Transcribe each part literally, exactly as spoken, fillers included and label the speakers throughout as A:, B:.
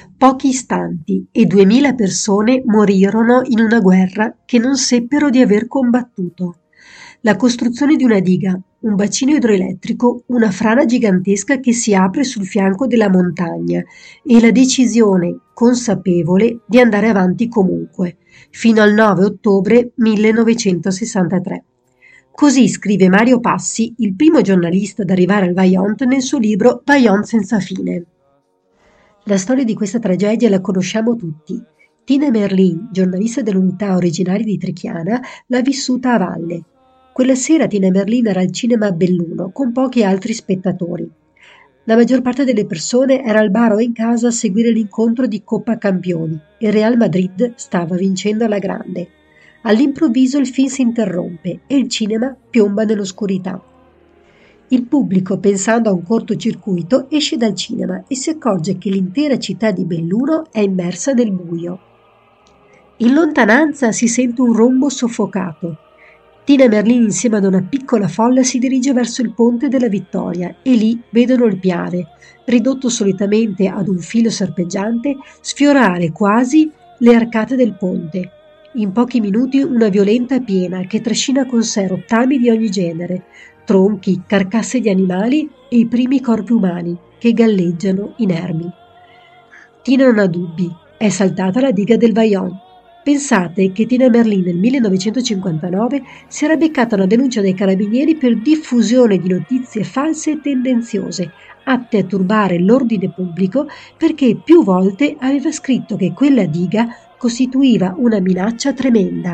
A: Pochi istanti e duemila persone morirono in una guerra che non seppero di aver combattuto. La costruzione di una diga, un bacino idroelettrico, una frana gigantesca che si apre sul fianco della montagna e la decisione consapevole di andare avanti comunque, fino al nove ottobre millenovecentosessantatré. Così scrive Mario Passi, il primo giornalista ad arrivare al Vajont nel suo libro Vajont senza fine. La storia di questa tragedia la conosciamo tutti. Tina Merlin, giornalista dell'Unità originaria di Trichiana, l'ha vissuta a valle. Quella sera Tina Merlin era al cinema a Belluno, con pochi altri spettatori. La maggior parte delle persone era al bar o in casa a seguire l'incontro di Coppa Campioni. Il Real Madrid stava vincendo alla grande. All'improvviso il film si interrompe e il cinema piomba nell'oscurità. Il pubblico, pensando a un cortocircuito, esce dal cinema e si accorge che l'intera città di Belluno è immersa nel buio. In lontananza si sente un rombo soffocato. Tina Merlin insieme ad una piccola folla si dirige verso il ponte della Vittoria e lì vedono il Piave, ridotto solitamente ad un filo serpeggiante, sfiorare quasi le arcate del ponte. In pochi minuti una violenta piena che trascina con sé rottami di ogni genere, tronchi, carcasse di animali e i primi corpi umani che galleggiano inermi. Tina non ha dubbi, è saltata la diga del Vajont. Pensate che Tina Merlin nel millenovecentocinquantanove si era beccata una denuncia dai carabinieri per diffusione di notizie false e tendenziose, atte a turbare l'ordine pubblico perché più volte aveva scritto che quella diga costituiva una minaccia tremenda.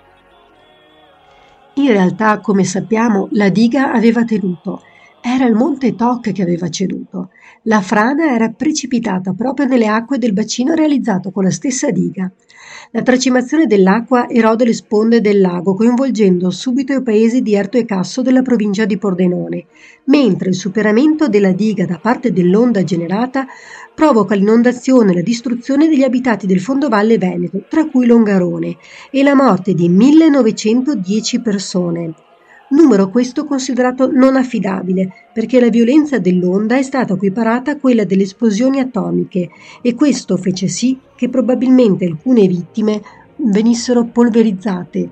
A: In realtà, come sappiamo, la diga aveva tenuto. Era il monte Toc che aveva ceduto. La frana era precipitata proprio nelle acque del bacino realizzato con la stessa diga. La tracimazione dell'acqua erode le sponde del lago, coinvolgendo subito i paesi di Erto e Casso della provincia di Pordenone, mentre il superamento della diga da parte dell'onda generata provoca l'inondazione e la distruzione degli abitati del fondovalle veneto, tra cui Longarone, e la morte di millenovecentodieci persone. Numero questo considerato non affidabile, perché la violenza dell'onda è stata equiparata a quella delle esplosioni atomiche e questo fece sì che probabilmente alcune vittime venissero polverizzate.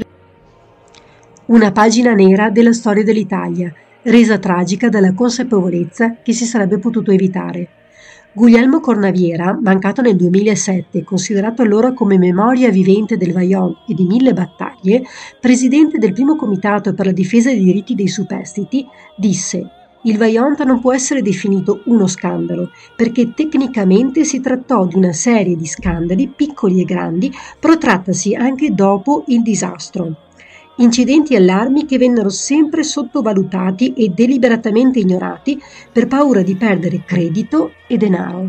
A: Una pagina nera della storia dell'Italia, resa tragica dalla consapevolezza che si sarebbe potuto evitare. Guglielmo Cornaviera, mancato nel duemilasette, considerato allora come memoria vivente del Vajont e di mille battaglie, presidente del primo comitato per la difesa dei diritti dei superstiti, disse: «Il Vajont non può essere definito uno scandalo, perché tecnicamente si trattò di una serie di scandali, piccoli e grandi, protrattasi anche dopo il disastro. Incidenti e allarmi che vennero sempre sottovalutati e deliberatamente ignorati per paura di perdere credito e denaro».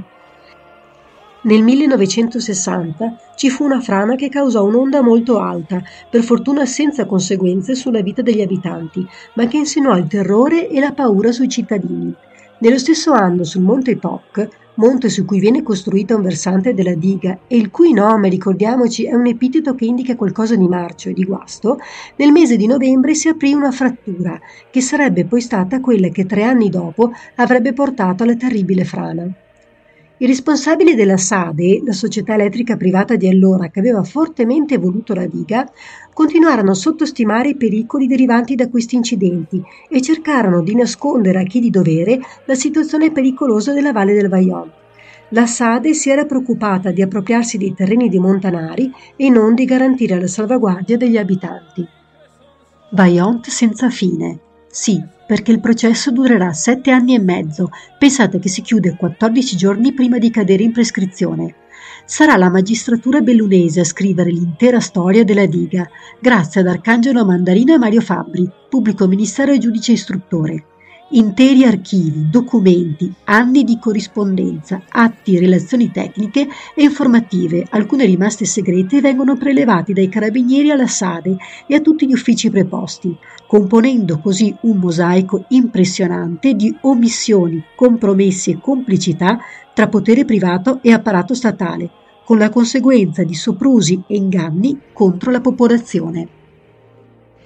A: Nel millenovecentosessanta ci fu una frana che causò un'onda molto alta, per fortuna senza conseguenze sulla vita degli abitanti, ma che insinuò il terrore e la paura sui cittadini. Nello stesso anno sul Monte Toc, monte su cui viene costruita un versante della diga e il cui nome, ricordiamoci, è un epiteto che indica qualcosa di marcio e di guasto, nel mese di novembre si aprì una frattura, che sarebbe poi stata quella che tre anni dopo avrebbe portato alla terribile frana. I responsabili della SADE, la società elettrica privata di allora che aveva fortemente voluto la diga, continuarono a sottostimare i pericoli derivanti da questi incidenti e cercarono di nascondere a chi di dovere la situazione pericolosa della valle del Vajont. La SADE si era preoccupata di appropriarsi dei terreni dei montanari e non di garantire la salvaguardia degli abitanti. Vajont senza fine. Sì, perché il processo durerà sette anni e mezzo. Pensate che si chiude quattordici giorni prima di cadere in prescrizione. Sarà la magistratura bellunese a scrivere l'intera storia della diga, grazie ad Arcangelo Mandarino e Mario Fabbri, pubblico ministero e giudice istruttore. Interi archivi, documenti, anni di corrispondenza, atti, relazioni tecniche e informative, alcune rimaste segrete, vengono prelevati dai carabinieri alla SADE e a tutti gli uffici preposti, componendo così un mosaico impressionante di omissioni, compromessi e complicità tra potere privato e apparato statale, con la conseguenza di soprusi e inganni contro la popolazione.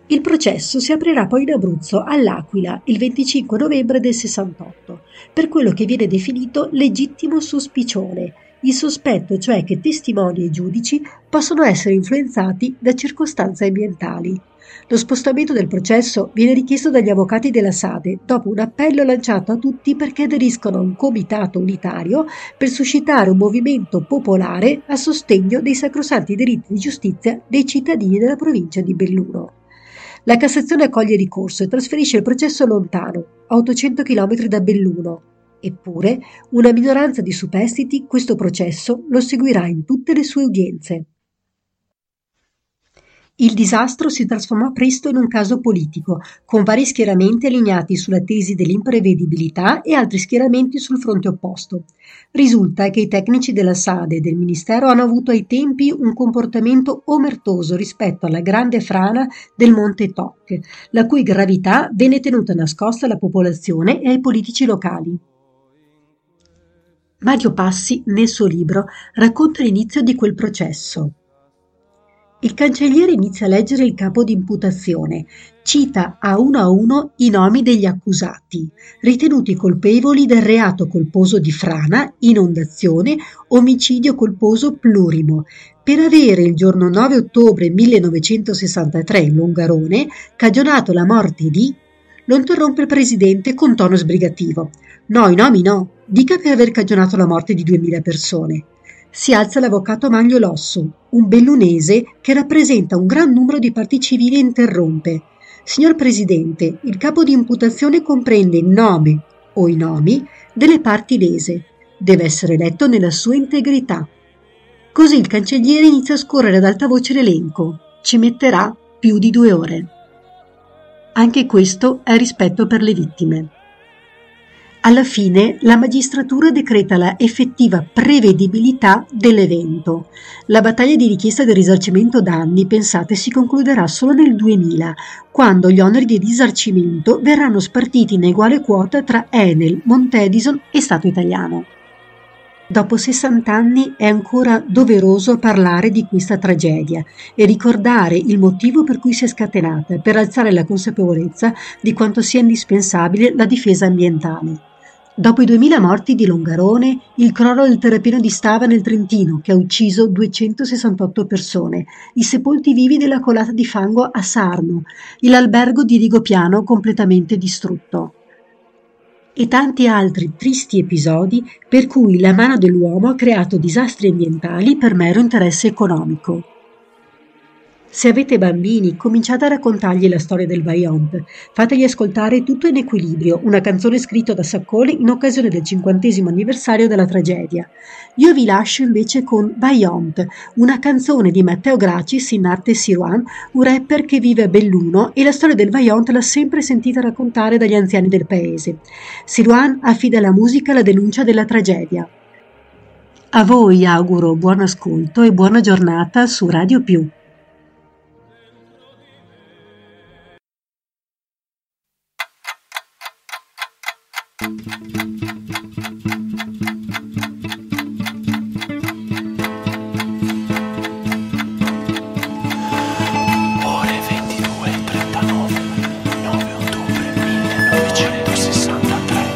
A: Il processo si aprirà poi in Abruzzo, all'Aquila, il venticinque novembre del sessantotto, per quello che viene definito legittimo sospicione, il sospetto cioè che testimoni e giudici possono essere influenzati da circostanze ambientali. Lo spostamento del processo viene richiesto dagli avvocati della SADE dopo un appello lanciato a tutti perché aderiscono a un comitato unitario per suscitare un movimento popolare a sostegno dei sacrosanti diritti di giustizia dei cittadini della provincia di Belluno. La Cassazione accoglie il ricorso e trasferisce il processo lontano, a ottocento chilometri da Belluno. Eppure, una minoranza di superstiti questo processo lo seguirà in tutte le sue udienze. Il disastro si trasformò presto in un caso politico, con vari schieramenti allineati sulla tesi dell'imprevedibilità e altri schieramenti sul fronte opposto. Risulta che i tecnici della SADE e del Ministero hanno avuto ai tempi un comportamento omertoso rispetto alla grande frana del Monte Toc, la cui gravità venne tenuta nascosta alla popolazione e ai politici locali. Mario Passi, nel suo libro, racconta l'inizio di quel processo. Il cancelliere inizia a leggere il capo di imputazione, cita a uno a uno i nomi degli accusati, ritenuti colpevoli del reato colposo di frana, inondazione, omicidio colposo plurimo, per avere il giorno nove ottobre millenovecentosessantatré in Longarone cagionato la morte di... Lo interrompe il presidente con tono sbrigativo. No, i nomi no, dica per aver cagionato la morte di duemila persone. Si alza l'avvocato Manlio Losso, un bellunese che rappresenta un gran numero di parti civili e interrompe. Signor Presidente, il capo di imputazione comprende il nome o i nomi delle parti lese. Deve essere letto nella sua integrità. Così il cancelliere inizia a scorrere ad alta voce l'elenco. Ci metterà più di due ore. Anche questo è rispetto per le vittime. Alla fine la magistratura decreta la effettiva prevedibilità dell'evento. La battaglia di richiesta del risarcimento danni, pensate, si concluderà solo nel duemila, quando gli oneri di risarcimento verranno spartiti in eguale quota tra Enel, Montedison e Stato italiano. Dopo sessanta anni è ancora doveroso parlare di questa tragedia e ricordare il motivo per cui si è scatenata, per alzare la consapevolezza di quanto sia indispensabile la difesa ambientale. Dopo i duemila morti di Longarone, il crollo del terrapieno di Stava nel Trentino, che ha ucciso duecentosessantotto persone, i sepolti vivi della colata di fango a Sarno, l'albergo di Rigopiano completamente distrutto, e tanti altri tristi episodi per cui la mano dell'uomo ha creato disastri ambientali per mero interesse economico. Se avete bambini, cominciate a raccontargli la storia del Vajont. Fategli ascoltare Tutto in equilibrio, una canzone scritta da Saccone in occasione del cinquantesimo anniversario della tragedia. Io vi lascio invece con Vajont, una canzone di Matteo Gracis in arte Siruan, un rapper che vive a Belluno, e la storia del Vajont l'ha sempre sentita raccontare dagli anziani del paese. Siruan affida alla musica la denuncia della tragedia. A voi auguro buon ascolto e buona giornata su Radio Più.
B: Ore ventidue e trentanove, nove ottobre millenovecentosessantatré.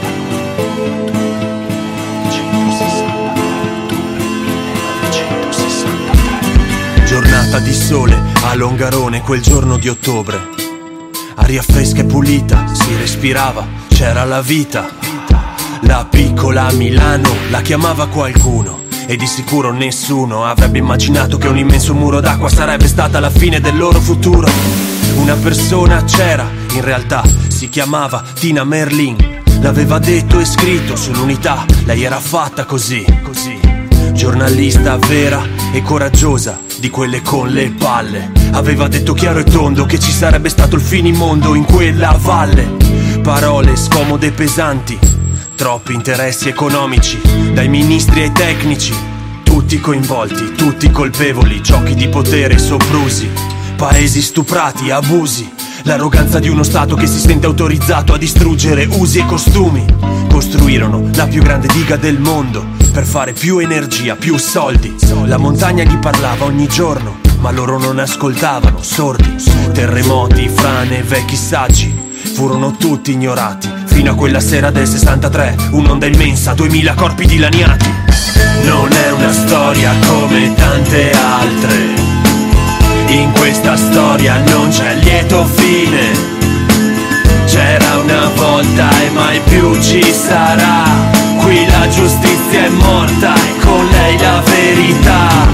B: Giornata di sole a Longarone quel giorno di ottobre. Aria fresca e pulita, si respirava, c'era la vita. La piccola Milano la chiamava qualcuno, e di sicuro nessuno avrebbe immaginato che un immenso muro d'acqua sarebbe stata la fine del loro futuro. Una persona c'era, in realtà si chiamava Tina Merlin. L'aveva detto e scritto sull'Unità, lei era fatta così, così. Giornalista vera e coraggiosa, di quelle con le palle. Aveva detto chiaro e tondo che ci sarebbe stato il finimondo in quella valle. Parole scomode e pesanti, troppi interessi economici, dai ministri ai tecnici, tutti coinvolti, tutti colpevoli, giochi di potere soprusi, paesi stuprati, abusi, l'arroganza di uno Stato che si sente autorizzato a distruggere usi e costumi. Costruirono la più grande diga del mondo per fare più energia, più soldi. La montagna gli parlava ogni giorno, ma loro non ascoltavano, sordi. Terremoti, frane, vecchi saggi furono tutti ignorati, fino a quella sera del sessantatré, un'onda immensa, duemila corpi dilaniati. Non è una storia come tante altre, in questa storia non c'è lieto fine. C'era una volta e mai più ci sarà, qui la giustizia è morta e con lei la verità.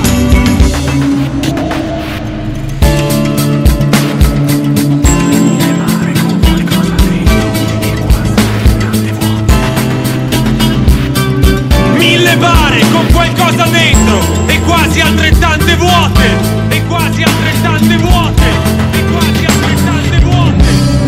C: Mille bare con qualcosa dentro e quasi altrettante vuote, e quasi altrettante vuote, e quasi altrettante vuote.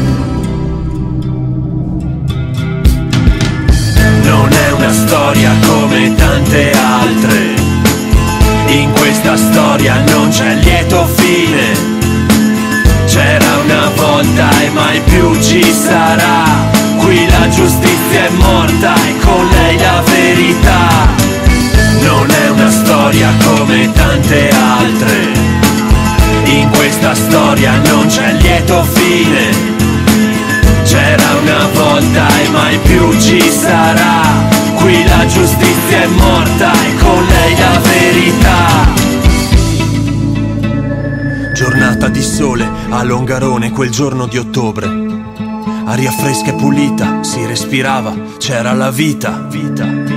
B: Non è una storia come tante altre, in questa storia non c'è lieto fine. C'era una volta e mai più ci sarà, qui la giustizia è morta e con lei la verità. Non è una storia come tante altre, in questa storia non c'è lieto fine. C'era una volta e mai più ci sarà, qui la giustizia è morta e con lei la verità. Giornata di sole a Longarone quel giorno di ottobre. Aria fresca e pulita, si respirava, c'era la vita, vita.